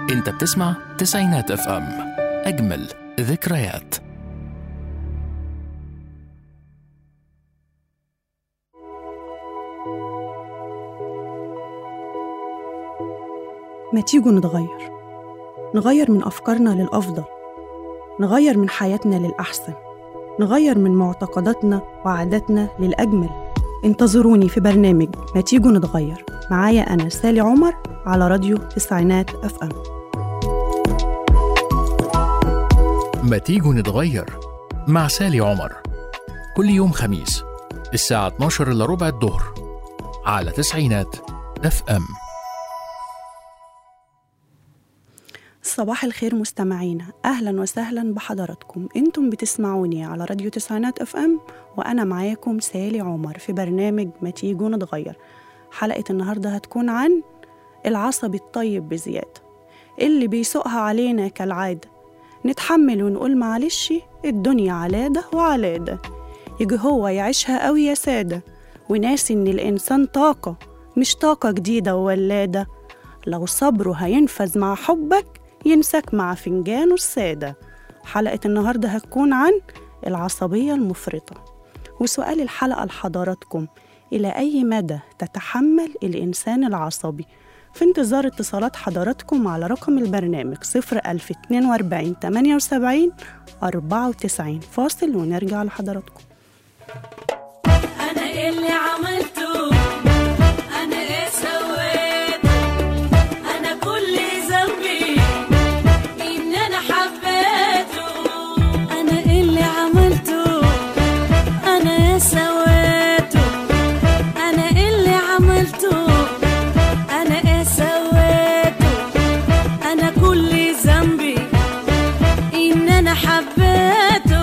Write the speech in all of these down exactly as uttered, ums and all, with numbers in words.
انت بتسمع تسعينات اف ام، اجمل ذكريات. ما تيجوا نتغير نغير من أفكارنا للأفضل، نغير من حياتنا للأحسن، نغير من معتقداتنا وعاداتنا للأجمل. انتظروني في برنامج ما تيجوا نتغير، معايا أنا سالي عمر على راديو تسعينات اف ام. ما تيجوا نتغير مع سالي عمر، كل يوم خميس الساعة اتناشر إلا ربع الظهر على تسعينات اف ام. صباح الخير مستمعينا، أهلا وسهلا بحضراتكم. انتم بتسمعوني على راديو تسعينات اف ام، وأنا معاكم سالي عمر في برنامج ما تيجوا نتغير. حلقة النهاردة هتكون عن العصبي الطيب بزيادة اللي بيسوقها علينا كالعادة، نتحمل ونقول معلش، الدنيا علادة وعلادة، يجي هو يعيشها قوي يا سادة، وناسي إن الإنسان طاقة مش طاقة جديدة وولادة، لو صبره هينفذ مع حبك ينسك مع فنجانه السادة. حلقة النهاردة هتكون عن العصبية المفرطة، وسؤال الحلقة لحضراتكم: إلى أي مدى تتحمل الإنسان العصبي؟ في انتظار اتصالات حضراتكم على رقم البرنامج صفر ألف اتنين وأربعين تمانية وسبعين أربعة وتسعين. فاصل ونرجع لحضراتكم. أنا إيه اللي عملته؟ أنا إيه سويت؟ أنا كل ذنبي إن أنا حبيته. أنا إيه اللي عملته؟ أنا إيه سويته؟ أنا إيه اللي عملته؟ أنا إيه سويته؟ أنا كل ذنبي إن أنا حبيته.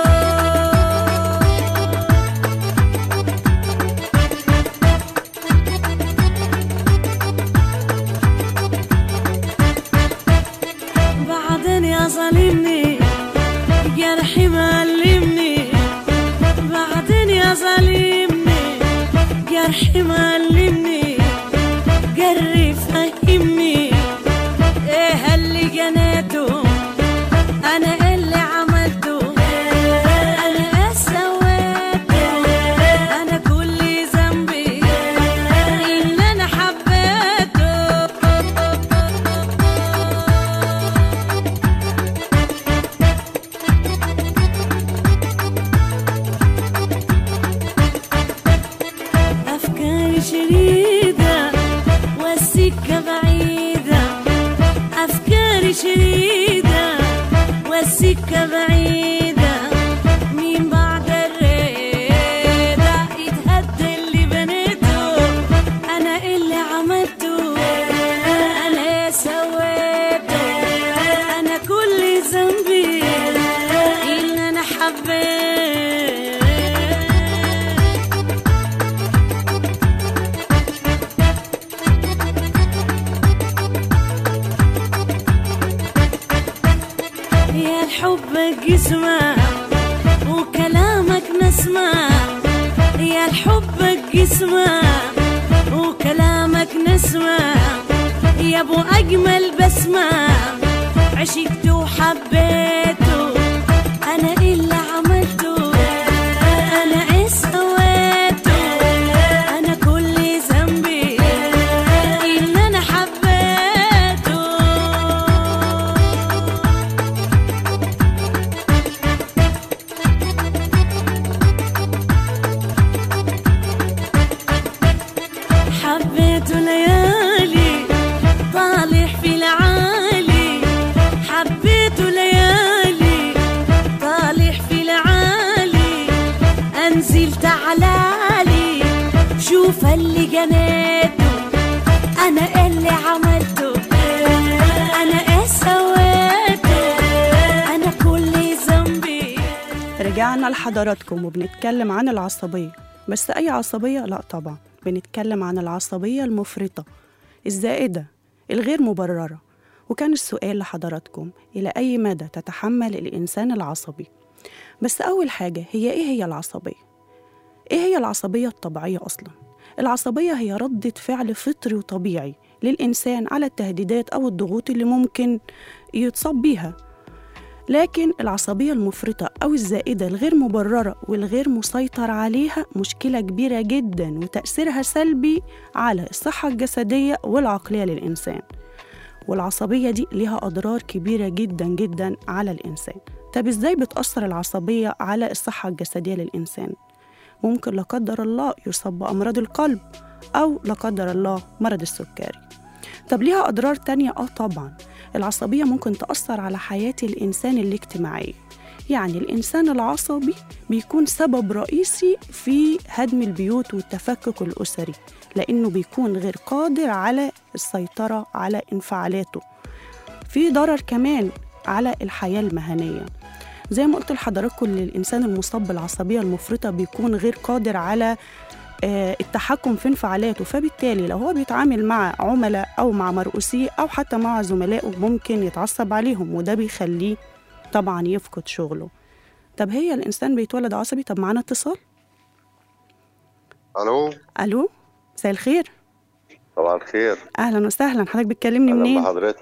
بعدين يا ظالمني جرحي معلمني، بعدين يا ظالمني جرحي معلمني، جري فهمني ايه اللي جنيته، انا اللي عملته، انا ايه سويته، انا كل ذنبي ان انا حبيته. أفكاري شريدة والسكة بعيدة، أفكاري شريدة والسكة بعيدة، مين بعد الريدة يتهدى اللي بنيته، أنا اللي عملته، أنا إيه سويته، أنا كل ذنبي إن أنا حبيت. يا الحب جسمة وكلامك نسمة، يا الحب جسمة وكلامك نسمة، يا ابو اجمل بسمة عشقته وحبيته، انا اللي عملته، انا ايه سويته، انا كل ذنبي ان انا حبيته. حبيته ليالي طالع في العالي، حبيته ليالي طالع في العالي، انزل تعالالي شوف اللي جنيته، انا اللي عملته، انا ايه سويته، انا كل ذنبي. رجعنا لحضراتكم وبنتكلم عن العصبية، بس أي عصبية؟ لا طبعا، بنتكلم عن العصبية المفرطة الزائدة الغير مبررة. وكان السؤال لحضراتكم: إلى أي مدى تتحمل الإنسان العصبي؟ بس أول حاجة، هي إيه هي العصبية؟ إيه هي العصبية الطبيعية أصلا؟ العصبية هي ردة فعل فطري وطبيعي للإنسان على التهديدات أو الضغوط اللي ممكن يتصاب بيها. لكن العصبية المفرطة أو الزائدة الغير مبررة والغير مسيطر عليها مشكلة كبيرة جدا، وتأثيرها سلبي على الصحة الجسدية والعقلية للإنسان. والعصبية دي لها أضرار كبيرة جدا جدا على الإنسان. طب إزاي بتأثر العصبية على الصحة الجسدية للإنسان؟ ممكن لا قدر الله يصاب بأمراض القلب، أو لا قدر الله مرض السكري. طب ليها أضرار تانية؟ آه طبعا. العصبية ممكن تأثر على حياة الإنسان الاجتماعية. يعني الإنسان العصبي بيكون سبب رئيسي في هدم البيوت والتفكك الأسري، لأنه بيكون غير قادر على السيطرة على انفعالاته. في ضرر كمان على الحياة المهنية، زي ما قلت لحضراتكم، الإنسان المصاب بالعصبية المفرطة بيكون غير قادر على التحكم في انفعالاته، فبالتالي لو هو بيتعامل مع عملاء أو مع مرؤوسيه أو حتى مع زملائه ممكن يتعصب عليهم، وده بيخليه طبعا يفقد شغله. طب هي الإنسان بيتولد عصبي؟ طب معانا اتصال. الو ألو، مساء الخير. طبعا الخير. أهلا وسهلا، حضرتك بتكلمني منين؟ اهلا بحضرتك.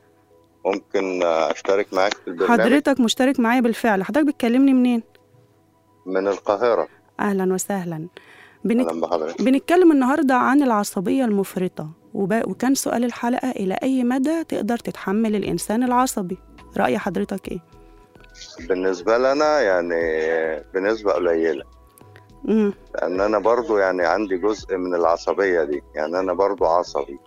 ممكن اشترك معاك في البرنامج؟ حضرتك مشترك معايا بالفعل. حضرتك بتكلمني منين؟ من القاهرة. أهلا وسهلا. بنك... اهلا بحضرتك. بنتكلم النهاردة عن العصبية المفرطة، وب... وكان سؤال الحلقة: إلى أي مدى تقدر تتحمل الإنسان العصبي؟ رأي حضرتك إيه؟ بالنسبة لنا يعني بنسبة قليلة، امم لأن أنا برضو يعني عندي جزء من العصبية دي، يعني أنا برضو عصبي.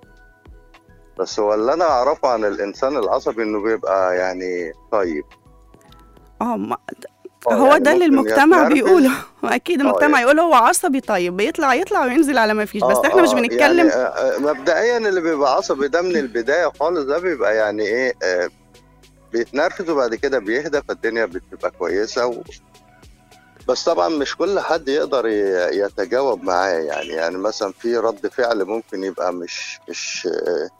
بس هو اللي أنا أعرفه عن الإنسان العصبي إنه بيبقى يعني طيب. اه ما... آه هو يعني ده اللي ممكن المجتمع يتنرفز. بيقوله. اكيد المجتمع يعني- يقول هو عصبي طيب، بيطلع يطلع وينزل على ما فيش. بس آه احنا مش آه بنتكلم. يعني آه، مبدئيا اللي بيبقى عصبي ده من البداية خالص ده بيبقى يعني إيه، آه، بيتنرفز وبعد كده بيهدى، فالدنيا بتبقى كويسة و... بس طبعا مش كل حد يقدر ي- يتجاوب معاه. يعني يعني مثلا في رد فعل ممكن يبقى مش مش آه،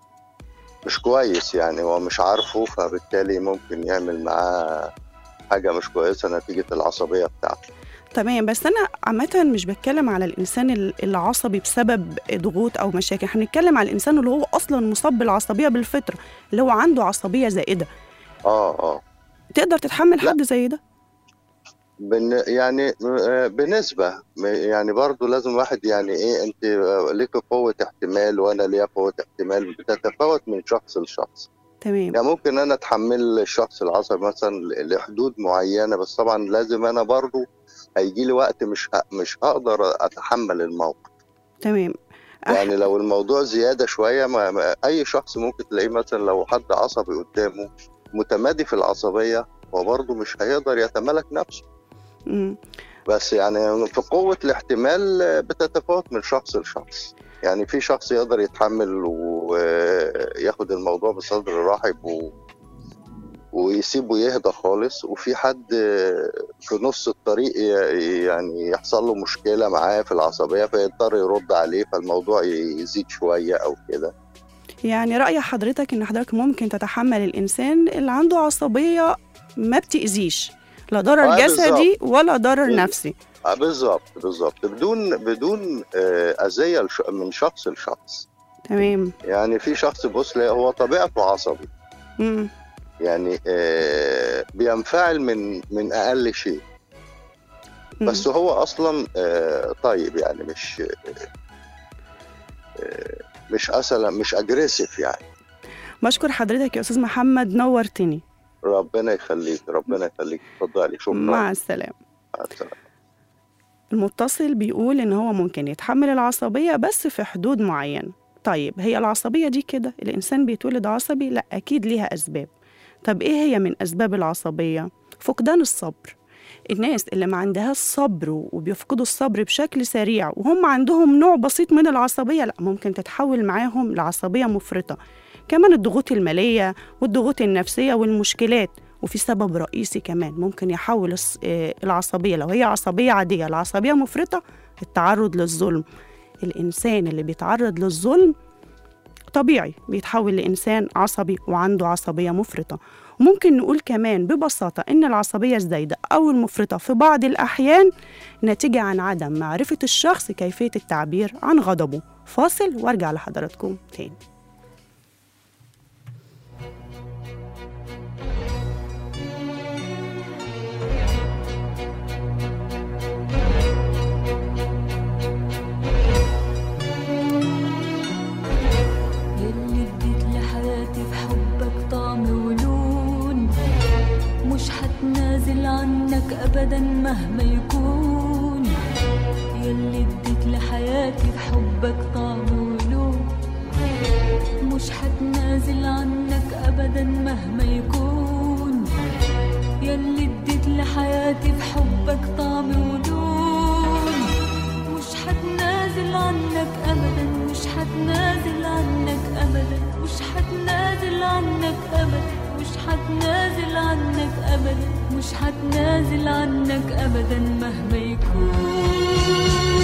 مش كويس، يعني هو مش عارفه، فبالتالي ممكن يعمل معاه حاجة مش كويسة نتيجة العصبية بتاعته. تمام، بس انا عامه مش بتكلم على الانسان ال- العصبي بسبب ضغوط او مشاكل. احنا بنتكلم على الانسان اللي هو اصلا مصاب بالعصبيه بالفطره، اللي هو عنده عصبيه زائده. اه اه تقدر تتحمل لا. حد زي ده؟ بن يعني آه، بنسبة م- يعني برضو لازم واحد يعني ايه، انت آه، ليك قوة احتمال وانا ليا قوة احتمال، بتتفاوت من شخص لشخص. تمام. يعني ممكن انا اتحمل الشخص العصبي مثلا ل- لحدود معينة، بس طبعا لازم انا برضو هيجي لي وقت مش ه- مش هقدر اتحمل الموقف. تمام. أح... يعني لو الموضوع زيادة شوية، ما ما اي شخص ممكن تلاقيه مثلا لو حد عصبي قدامه متمادي في العصبية، هو برضو مش هيقدر يتمالك نفسه. مم. بس يعني في قوة الاحتمال بتتفاوت من شخص لشخص. يعني في شخص يقدر يتحمل وياخد الموضوع بصدر رحب و... ويسيبه يهدى خالص، وفي حد في نص الطريق ي- يعني يحصل له مشكلة معاه في العصبية فيضطر يرد عليه، فالموضوع يزيد شوية أو كده. يعني رأي حضرتك إن حضرتك ممكن تتحمل الإنسان اللي عنده عصبية ما بتأذيش، لا ضرر آه جسدي ولا ضرر بال- نفسي. آه بالظبط بالظبط، بدون بدون آه، أذية لش- من شخص لشخص. تمام. يعني في شخص بص لا، هو طبيعته عصبي، مم. يعني آه، بينفعل من من اقل شيء، مم. بس هو اصلا آه، طيب، يعني مش آه، مش اصلا مش اجريسيف يعني. بشكر حضرتك يا أستاذ محمد، نورتني. ربنا يخليك ربنا يخليك، اتفضلي. شكرا. مع السلامة. مع السلامة. المتصل بيقول إن هو ممكن يتحمل العصبية بس في حدود معينة. طيب هي العصبية دي كده الإنسان بيتولد عصبي؟ لا، أكيد ليها أسباب. طب إيه هي من أسباب العصبية؟ فقدان الصبر. الناس اللي ما عندهاش صبر وبيفقدوا الصبر بشكل سريع وهم عندهم نوع بسيط من العصبية، لا، ممكن تتحول معاهم لعصبية مفرطة. كمان الضغوط المالية والضغوط النفسية والمشكلات. وفي سبب رئيسي كمان ممكن يحول الص- آه، العصبية، لو هي عصبية عادية لعصبية مفرطة: التعرض للظلم. الإنسان اللي بيتعرض للظلم طبيعي بيتحول لإنسان عصبي وعنده عصبية مفرطة. وممكن نقول كمان ببساطة إن العصبية الزايدة أو المفرطة في بعض الأحيان ناتجة عن عدم معرفة الشخص كيفية التعبير عن غضبه، فاصل وارجع لحضراتكم تاني. يلي اديت لحياتي بحبك طعم ولون، مش حتنازل عنك ابدا مهما يكون. يلي اديت لحياتي بحبك طعم ولون، مش حتنازل عنك ابدا مهما يكون. يلي اديت لحياتي بحبك طعم ولون، مش حتنازل عنك ابدا، مش حتنازل عنك ابدا، مش حتنازل عنك ابدا، مش حتنازل عنك ابدا، مش حتنازل عنك ابدا مهما يكون.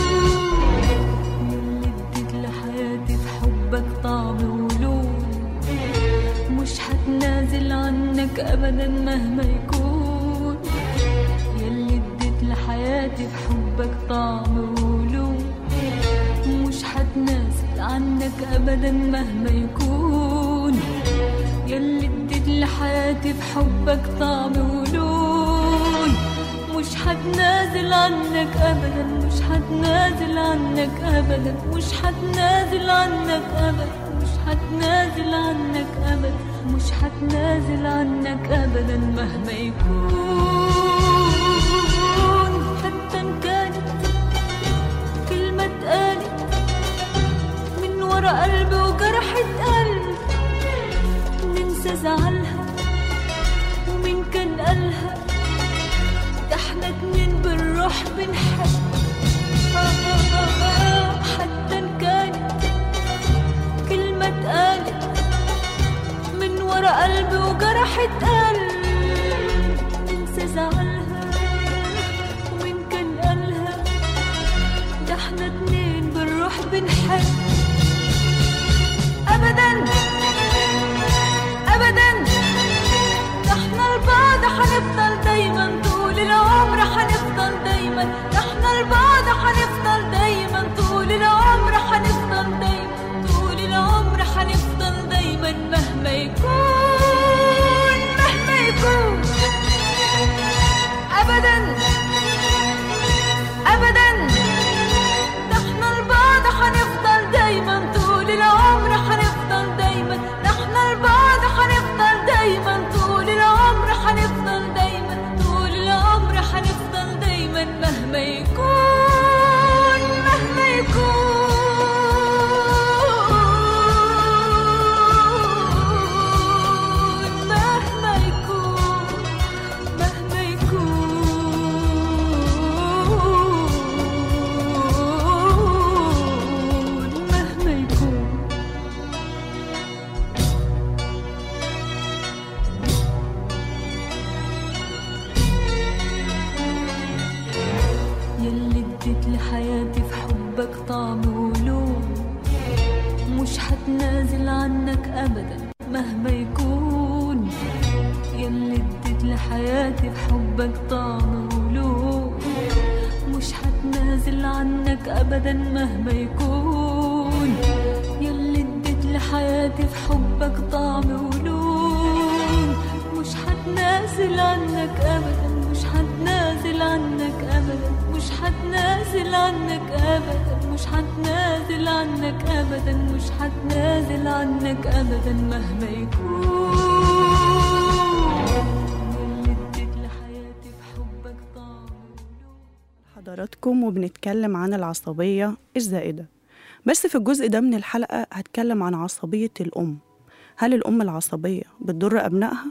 يلي اديت لحياتي بحبك طعم ولون، مش حتنازل عنك ابدا مهما يكون. يلي اديت لحياتي بحبك طعم ولون، مش حتنازل عنك ابدا مهما يكون. يلي اديت لحياتي بحبك طعم ولون، مش حتنازل عنك ابدا، مش حتنازل عنك ابدا، مش حتنازل عنك ابدا، مش حتنازل عنك ابدا، مش حتنازل عنك ابدا مهما يكون. حتى ان كانت كلمة اتقالت من ورا قلبي وجرحت قلبي، ننسى زعلها ومين كان قالها، ده احنا اتنين بالروح بنحب. حتى ان كانت كلمة اتقالت من ورا قلبي وجرحت قلبي، ننسى زعلها ومين كان قالها، ده احنا اتنين بالروح بنحب. ابدا ابدا، ده احنا لبعض حنفضل دايما طول العمر، حنفضل دايما، ده احنا لبعض حنفضل دايما طول العمر، حنفضل دايما طول العمر، حنفضل دايما مهما يكون، مهما يكون. ابدا ابدا، ده احنا لبعض حنفضل دايما طول العمر، حنفضل دايما، ده احنا لبعض حنفضل دايما طول العمر، حنفضل دايما طول العمر، حنفضل دايما مهما يكون، مهما يكون، مهما يكون، مهما يكون، مهما يكون. يلي اديت لحياتي في حبك طعم ولون، مش حتنازل عنك ابدا مهما يكون. يلي اديت لحياتي في حبك طعم ولون، مش حتنازل عنك ابدا مهما يكون. يلي اديت لحياتي في حبك طعم ولون، مش حتنازل عنك ابدا، مش حتنازل عنك ابدا، مش حتنازل عنك ابدا، مش حتنازل عنك ابدا، مش حتنازل عنك ابدا مهما يكون. يلي اديت لحياتي بحبك طعم ولون. حضراتكم وبنتكلم عن العصبية الزائدة، بس في الجزء ده من الحلقة هتكلم عن عصبية الأم. هل الأم العصبية بتضر أبنائها؟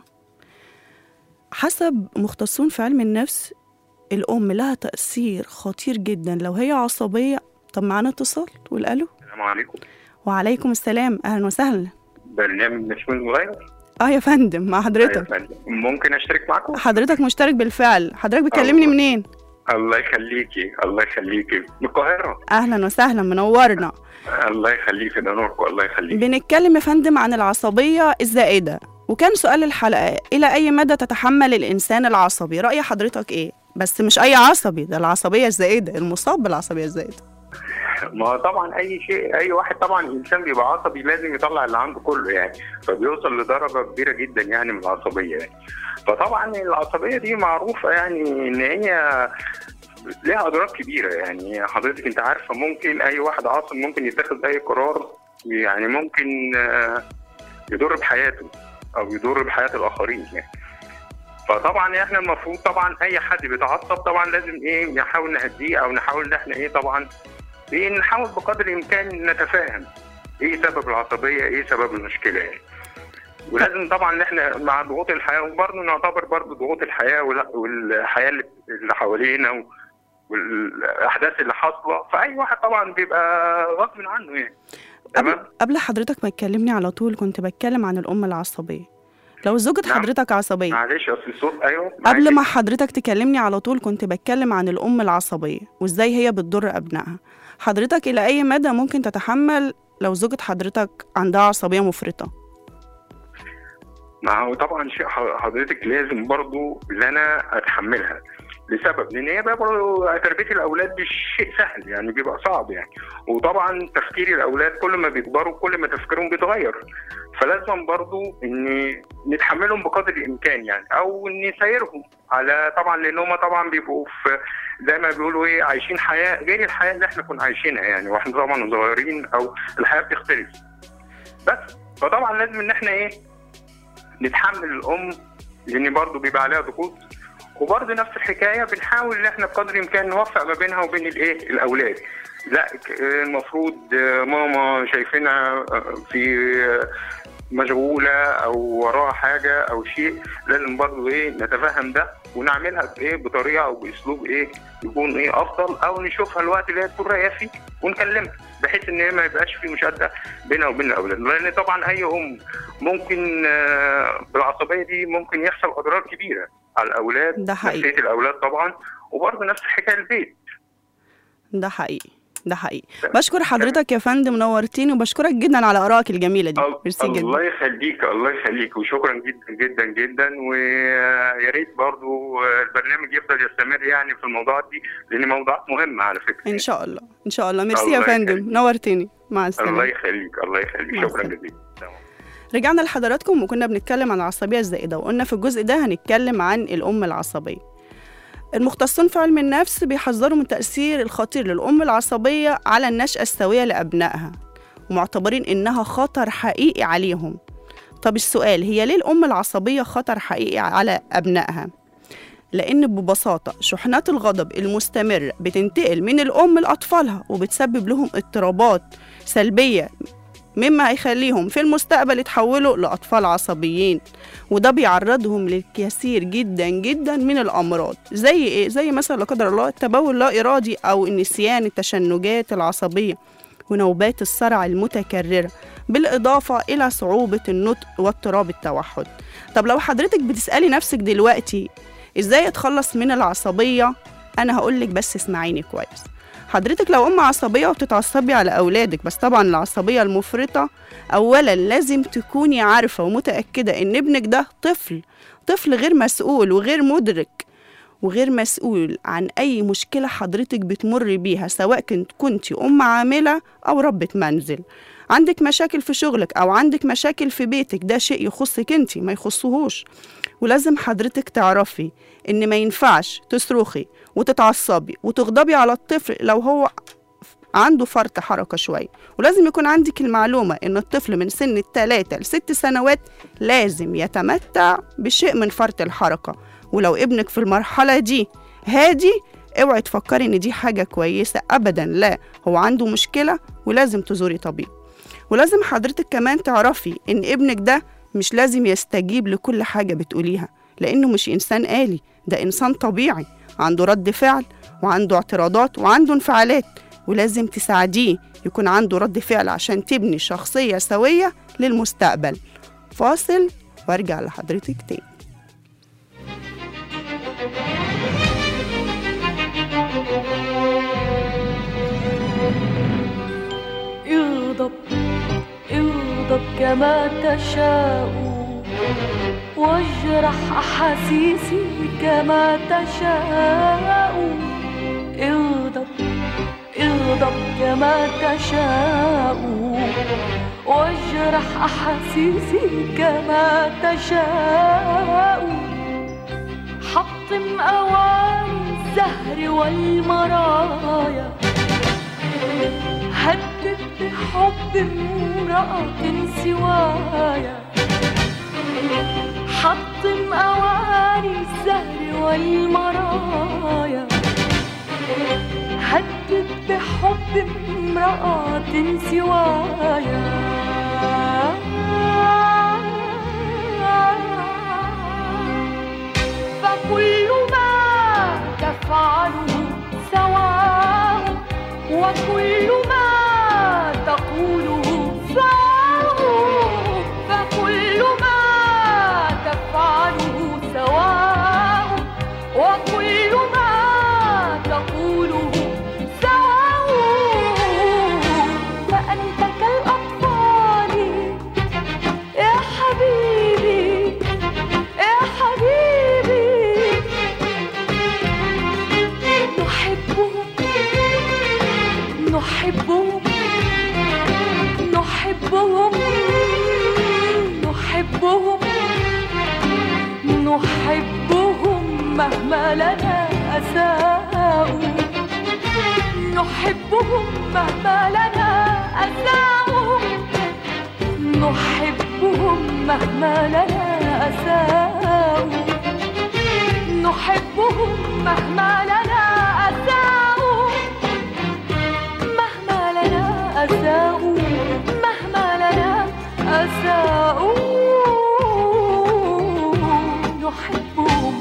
حسب مختصون في علم النفس الأم لها تأثير خطير جدا لو هي عصبية. طب معانا اتصال تقول ألو. السلام عليكم. وعليكم السلام، أهلا وسهلا. برنامج نشوز صغير. اه يا فندم مع حضرتك. أيوة فندم. ممكن اشترك معكم؟ حضرتك مشترك بالفعل. حضرتك بتكلمني الله. منين؟ الله يخليكي، الله يخليكي، من القاهرة. أهلا وسهلا، منورنا. الله يخليكي، ده نوركم، الله يخليكي. بنتكلم يا فندم عن العصبية الزائدة، وكان سؤال الحلقة إلى أي مدى تتحمل الإنسان العصبي؟ رأي حضرتك إيه؟ بس مش أي عصبي، ده العصبية الزائدة، المصاب بالعصبية الزائدة. ما طبعا اي شيء، اي واحد طبعا انسان بيبقى عصبي لازم يطلع اللي عنده كله يعني، فبيوصل لدرجه كبيره جدا يعني من العصبيه يعني. فطبعا العصبيه دي معروفه يعني ان هي ليها اضرار كبيره يعني. حضرتك انت عارفه ممكن اي واحد عاصب ممكن يتخذ اي قرار يعني ممكن يضر بحياته او يضر بحياه الاخرين يعني. فطبعا احنا المفروض طبعا اي حد بيتعصب طبعا لازم ايه نحاول نهديه او نحاول ان احنا ايه طبعا ايه نحاول بقدر الامكان نتفاهم ايه سبب العصبيه، ايه سبب المشكله يعني. ولازم طبعا ان احنا مع ضغوط الحياه، وبرضه نعتبر برضه ضغوط الحياه والحياه اللي حوالينا والاحداث اللي حاصله، فاي واحد طبعا بيبقى غصب عنه يعني. تمام. قبل حضرتك ما تكلمني على طول كنت بتكلم عن الام العصبيه. لو زوجة نعم. حضرتك عصبيه معلش اصل الصوت. ايوه قبل ما حضرتك تكلمني على طول كنت بتكلم عن الام العصبيه وازاي هي بتضر ابنائها. حضرتك الى اي مدى ممكن تتحمل لو زوجة حضرتك عندها عصبيه مفرطه؟ ما هو طبعا شيء حضرتك لازم برضو اللي انا اتحملها لسبب، لان هي برضو تربيه الاولاد مش شيء سهل يعني، بيبقى صعب يعني. وطبعا تفكير الاولاد كل ما بيكبروا كل ما تفكيرهم بيتغير، فلازم برضو ان نتحملهم بقدر الامكان يعني، او نسيرهم على طبعا لانهم طبعا بيبقوا في زي ما بيقولوا ايه عايشين حياه غير الحياه اللي احنا كنا عايشينها يعني، واحنا طبعا صغيرين او الحياه بتختلف. بس فطبعا لازم ان احنا ايه نتحمل الام لان برضو بيبقى عليها ضغوط، وبرضه نفس الحكايه بنحاول ان احنا بقدر الامكان نوفق ما بينها وبين الايه الاولاد. لا المفروض ماما شايفينها في مشغوله او وراها حاجه او شيء، لازم برضه ايه نتفهم ده ونعملها بايه بطريقه او باسلوب ايه يكون ايه افضل، او نشوفها الوقت اللي هي تكون رايقه فيه ونكلمها بحيث ان هي ما يبقاش في مشاده بينها وبين الاولاد، لان طبعا اي ام ممكن بالعصبيه دي ممكن يحصل اضرار كبيره على الاولاد، ده حقيقي. نفسيه الاولاد طبعا، وبرضه نفس الحكايه البيت. ده حقيقي ده حقيقي. بشكر حضرتك يا فندم، نورتيني، وبشكرك جدا على ارائك الجميله دي. ميرسي جدا. الله يخليك الله يخليك وشكرا جدا جدا جدا، ويا ريت برضه البرنامج يفضل يستمر يعني في الموضوعات دي لان موضوعات مهمه على فكره. ان شاء الله ان شاء الله. ميرسي يا فندم، نورتيني. مع السلامه. الله يخليك الله يخليك شكرا جزيلا. رجعنا لحضراتكم وكنا بنتكلم عن العصبيه الزائده، وقلنا في الجزء ده هنتكلم عن الام العصبيه. المختصون في علم النفس بيحذروا من تأثير الخطير للأم العصبية على النشأة السوية لأبنائها، ومعتبرين إنها خطر حقيقي عليهم. طب السؤال، هي ليه الأم العصبية خطر حقيقي على أبنائها؟ لأن ببساطة شحنات الغضب المستمرة بتنتقل من الأم لأطفالها وبتسبب لهم اضطرابات سلبية، مما هيخليهم في المستقبل يتحولوا لأطفال عصبيين، وده بيعرضهم للكثير جدا جدا من الأمراض. زي إيه؟ زي مثلا لا قدر الله التبول لا إرادي أو النسيان، التشنجات العصبية، ونوبات الصرع المتكررة، بالإضافة إلى صعوبة النطق واضطراب التوحد. طب لو حضرتك بتسألي نفسك دلوقتي إزاي أتخلص من العصبية، أنا هقولك بس اسمعيني كويس. حضرتك لو أم عصبية وبتتعصبي على أولادك، بس طبعا العصبية المفرطة، أولا لازم تكوني عارفة ومتأكدة إن ابنك ده طفل طفل غير مسؤول وغير مدرك وغير مسؤول عن أي مشكلة حضرتك بتمر بيها، سواء كنت كنت أم عاملة أو ربة منزل. عندك مشاكل في شغلك أو عندك مشاكل في بيتك، ده شيء يخصك انت ما يخصهوش. ولازم حضرتك تعرفي إن ما ينفعش تصرخي وتتعصبي وتغضبي على الطفل لو هو عنده فرط حركة شوية. ولازم يكون عندك المعلومة إن الطفل من سن الثلاثة لست سنوات لازم يتمتع بشيء من فرط الحركة، ولو ابنك في المرحلة دي هادي اوعي تفكري إن دي حاجة كويسة أبدا، لا، هو عنده مشكلة ولازم تزوري طبيب. ولازم حضرتك كمان تعرفي إن ابنك ده مش لازم يستجيب لكل حاجة بتقوليها، لأنه مش إنسان آلي، ده إنسان طبيعي عنده رد فعل وعنده اعتراضات وعنده انفعالات، ولازم تساعديه يكون عنده رد فعل عشان تبني شخصية سوية للمستقبل. فاصل وارجع لحضرتك تاني. اغضب اغضب كما تشاء، واجرح أحاسيسي كما تشاء. اغضب اغضب كما تشاء واجرح أحاسيسي كما تشاء. حطم أواني الزهر والمرايا، هدد بحب امرأة سوايا. حطم أواني الزهر والمرايا، هدد بحب امرأة سوايا. فكل ما تفعله سواء وكل ما تقوله سواء. فكل ما تفعله سواء وكل ما تقوله سواء. فأنت كالأطفال يا حبيبي يا حبيبي. نحبهم نحبهم نحبهم نحبهم نحبهم مهما لنا أساءوا. نحبهم مهما لنا أساءوا. نحبهم مهما لنا أساءوا. نحبهم مهما لنا أساءوا. مهما لنا أساءوا. مهما لنا أساءوا. نحبهم.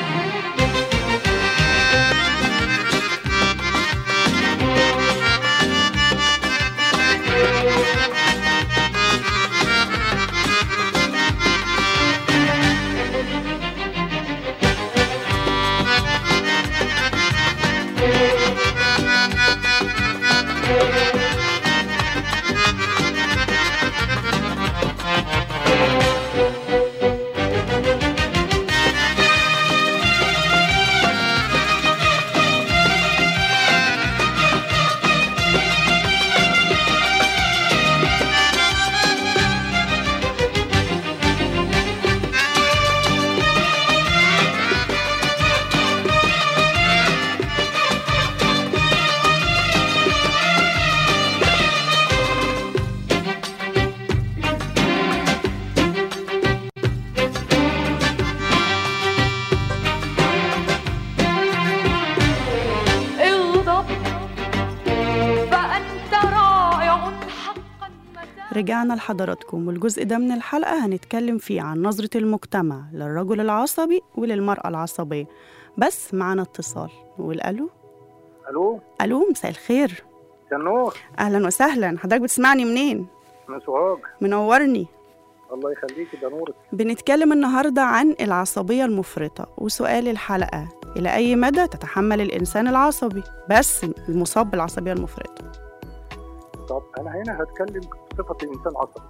رجعنا لحضراتكم، والجزء ده من الحلقة هنتكلم فيه عن نظرة المجتمع للرجل العصبي وللمرأة العصبية. بس معنا اتصال، نقول ألو. الو ألو، مساء الخير. شنور. أهلا وسهلا، حضرتك بتسمعني منين؟ من سوهاج. منورني. الله يخليكي، ده نورك. بنتكلم النهاردة عن العصبية المفرطة، وسؤال الحلقة: إلى أي مدى تتحمل الإنسان العصبي بس المصاب بالعصبية المفرطة؟ طب أنا هنا هتكلم بصفة إنسان عصبي.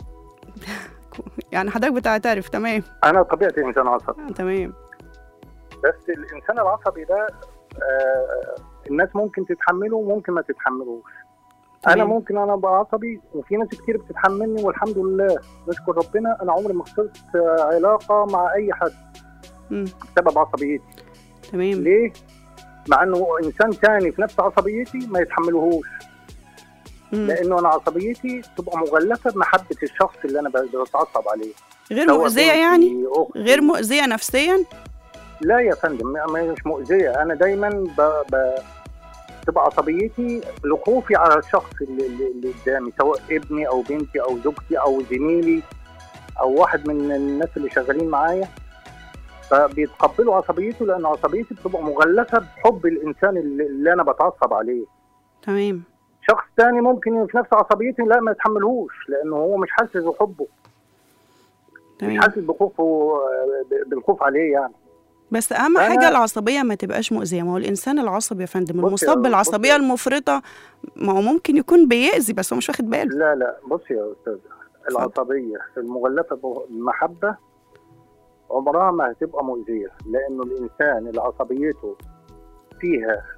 يعني حضرتك بتعترف؟ تمام. أنا طبيعتي إنسان عصبي. آه، تمام. بس الإنسان العصبي ده آه الناس ممكن تتحمله وممكن ما تتحملوش. أنا ممكن أنا أبقى عصبي وفي ناس كتير بتتحملني، والحمد لله نشكر ربنا. أنا عمري ما خسرت علاقة مع أي حد مم. بسبب عصبيتي. تمام. ليه؟ مع إنه إنسان تاني في نفس عصبيتي ما يتحملهوش. مم. لأنه أنا عصبيتي تبقى مغلفة بمحبة الشخص اللي أنا بتعصب عليه. غير مؤذية يعني؟ غير مؤذية نفسيا؟ لا يا فندم، مش مؤذية. أنا دايما ب... ب... تبقى عصبيتي لخوفي على الشخص اللي, اللي قدامي، سواء ابني أو بنتي أو زوجتي أو زميلي أو واحد من الناس اللي شغالين معايا، فبيتقبلوا عصبيته لأن عصبيتي بتبقى مغلفة بحب الإنسان اللي, اللي أنا بتعصب عليه. تمام. شخص تاني ممكن في نفس عصبيتي لا ما يتحملهوش، لأنه هو مش حاسس بحبه. تمام. مش حاسس بخوفه، بالخوف عليه يعني. بس اهم حاجه العصبيه ما تبقاش مؤذيه. ما هو الانسان العصبي يا فندم المصاب بالعصبيه المفرطه ما هو ممكن يكون بيأذي بس هو مش واخد باله. لا لا بصي يا استاذ، العصبيه المغلفه بالمحبه عمرها ما هتبقى مؤذيه، لانه الانسان اللي عصبيته فيها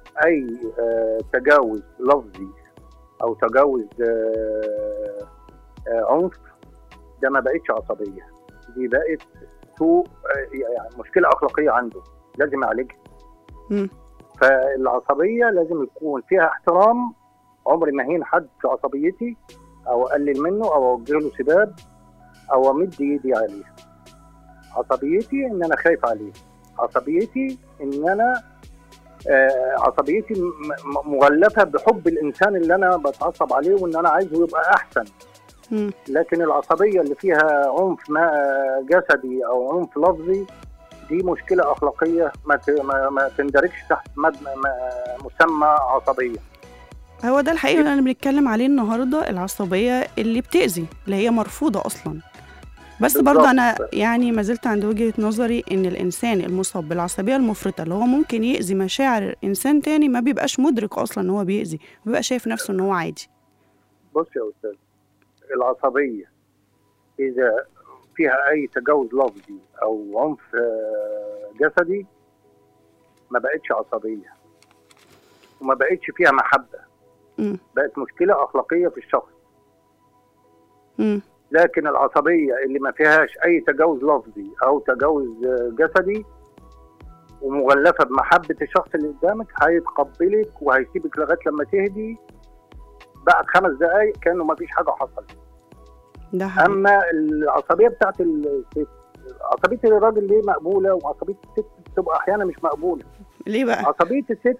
اي آه تجاوز لفظي او تجاوز آه آه عنف، ده ما بقتش عصبيه، دي بقت سوء آه يعني مشكله اخلاقيه عنده لازم يعالجها. مم. فالعصبيه لازم يكون فيها احترام، عمري ما هين حد في عصبيتي او اقلل منه او اوجه له سباب او امد ايدي عليه. عصبيتي ان انا خايف عليه، عصبيتي ان انا آه عصبيتي م- مغلفه بحب الانسان اللي انا بتعصب عليه وان انا عايزه يبقى احسن. مم. لكن العصبيه اللي فيها عنف ما جسدي او عنف لفظي دي مشكله اخلاقيه ما ت- ما, ما تندرجش تحت مد- م- مسمى عصبيه. هو ده الحقيقة اللي أنا بنتكلم عليه النهاردة، العصبية اللي بتأذي، اللي هي مرفوضة أصلا. بس بالظبط. برضه أنا يعني ما زلت عند وجهة نظري إن الإنسان المصاب بالعصبية المفرطة اللي هو ممكن يأذي مشاعر إنسان تاني ما بيبقاش مدرك أصلا إن هو بيأذي، بيبقى شايف نفسه إن هو عادي. بص يا استاذ، العصبيه اذا فيها اي تجاوز لفظي او عنف آه، جسدي ما بقتش عصبيه وما بقتش فيها محبه، مم. بقت مشكله اخلاقيه في الشخص. مم. لكن العصبيه اللي ما فيهاش اي تجاوز لفظي او تجاوز آه، جسدي ومغلفه بمحبه الشخص اللي قدامك هيتقبلك وهيسيبك لغايه لما تهدي، بعد خمس دقائق كانه ما فيش حاجه حصلت. ده حقيقي. اما العصبيه بتاعت الست، عصبيه الراجل ليه مقبوله وعصبيه الست بتبقى احيانا مش مقبوله. ليه بقى؟ عصبيه الست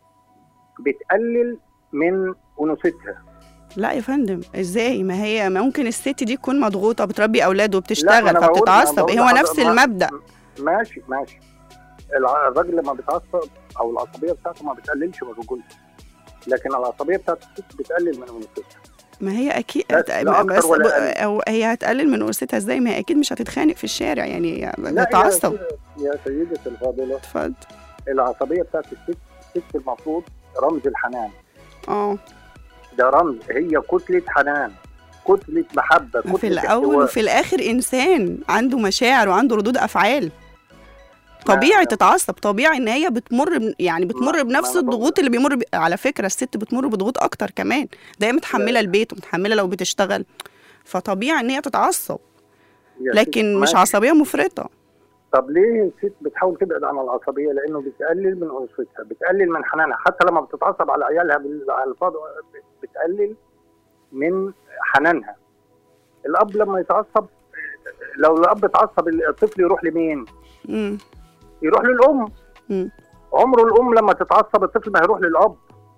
بتقلل من انوثتها. لا يا فندم، ازاي؟ ما هي ممكن الست دي تكون مضغوطة بتربي أولاد لا، وبتشتغل أنا بقول- فبتتعصب، أنا إيه هو بقول نفس ما- المبدأ. ماشي ماشي الع- الراجل لما بيتعصب او العصبيه بتاعته ما بتقللش من رجولته، لكن العصبيه بتاعت الست بتقلل من انوثتها. ما هي اكيد بس هت- لا أكتر بس ولا ب- أقل. أو هي هتقلل من انوثتها ازاي؟ ما هي اكيد مش هتتخانق في الشارع يعني، لا بتتعصب. يا, يا سيدتي الفاضله، اتفضل. العصبيه بتاعت الست، الست المفروض رمز الحنان. اه ده رمز، هي كتله حنان، كتله محبه، ما في كتله الاول احتواء. وفي الاخر انسان عنده مشاعر وعنده ردود افعال، طبيعي تتعصب، طبيعي ان هي بتمر ب- يعني بتمر ما- بنفس ما أنا الضغوط اللي بيمر ب... على فكره الست بتمر بضغوط اكتر كمان، ده هي متحمله البيت ومتحمله لو بتشتغل، فطبيعي ان هي تتعصب، يا لكن ست مش ماشي. عصبيه مفرطه. طب ليه الست بتحاول تبعد عن العصبيه؟ لانه بتقلل من انوثتها، بتقلل من حنانها، حتى لما بتتعصب على عيالها بال- على الفاضي بتقلل من حنانها. الاب لما يتعصب، لو الاب اتعصب الطفل يروح لمين؟ امم يروح للام. امم عمره الام لما تتعصب الطفل ما هيروح للاب.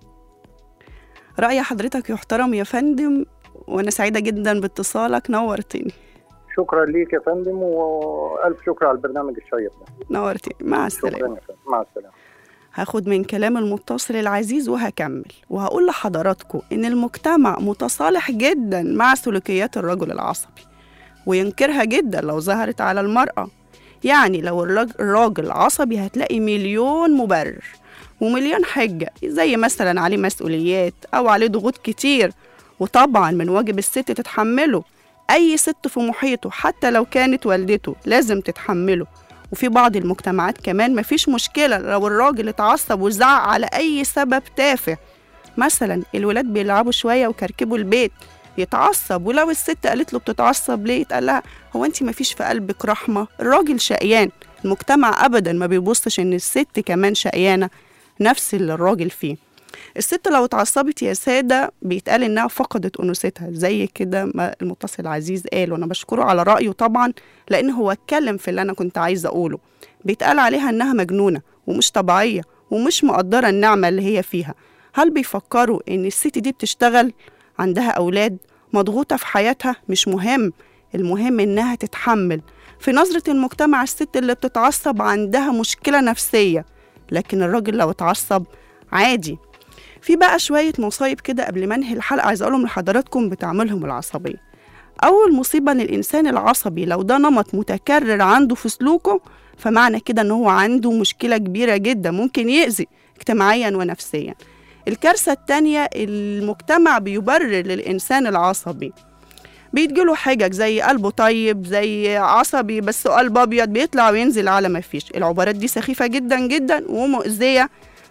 راي حضرتك يحترم يا فندم، وانا سعيده جدا باتصالك، نورتني. شكرا ليك يا فندم، والف شكر على البرنامج الشيق ده. نورتني، مع السلامه. شكرا يا فندم، مع السلامه. هاخد من كلام المتصل العزيز وهكمل وهقول لحضراتكم إن المجتمع متصالح جدا مع سلوكيات الرجل العصبي وينكرها جدا لو ظهرت على المرأة. يعني لو الراج- الراجل عصبي هتلاقي مليون مبرر ومليون حجة، زي مثلا عليه مسؤوليات أو عليه ضغوط كتير، وطبعا من واجب الست تتحمله. أي ست في محيطه حتى لو كانت والدته لازم تتحمله. وفي بعض المجتمعات كمان مفيش مشكلة لو الراجل اتعصب وزعق على أي سبب تافه، مثلا الولاد بيلعبوا شوية وكركبوا البيت يتعصب، ولو الست قالت له بتتعصب ليه يتقال لها هو انت مفيش في قلبك رحمة، الراجل شقيان. المجتمع أبدا ما بيبصش إن الست كمان شقيانة نفس اللي الراجل فيه. الست لو اتعصبت يا سادة بيتقال إنها فقدت أنوثتها، زي كده ما المتصل العزيز قال، وأنا بشكره على رأيه طبعا لأن هو اتكلم في اللي أنا كنت عايزة أقوله. بيتقال عليها إنها مجنونة ومش طبيعية ومش مقدرة النعمة اللي هي فيها. هل بيفكروا إن الست دي بتشتغل، عندها أولاد، مضغوطة في حياتها؟ مش مهم، المهم إنها تتحمل. في نظرة المجتمع الست اللي بتتعصب عندها مشكلة نفسية، لكن الراجل لو اتعصب عادي. في بقى شوية مصايب كده قبل ما انهي الحلقة عايز أقولهم لحضراتكم بتعملهم العصبية. أول مصيبة إن الإنسان العصبي لو ده نمط متكرر عنده في سلوكه فمعنى كده إن هو عنده مشكلة كبيرة جدا ممكن يأذي اجتماعيا ونفسيا. الكارثة التانية، المجتمع بيبرر للإنسان العصبي، بيتجيله حجج زي قلبه طيب، زي عصبي بس قلب أبيض، بيطلع وينزل على ما فيش. العبارات دي سخيفة جدا جدا ومؤذية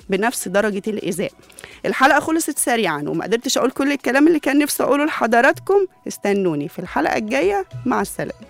بنفس درجة الإيذاء. الحلقة خلصت سريعا وما قدرتش أقول كل الكلام اللي كان نفسي أقوله لحضراتكم. استنوني في الحلقة الجاية، مع السلامة.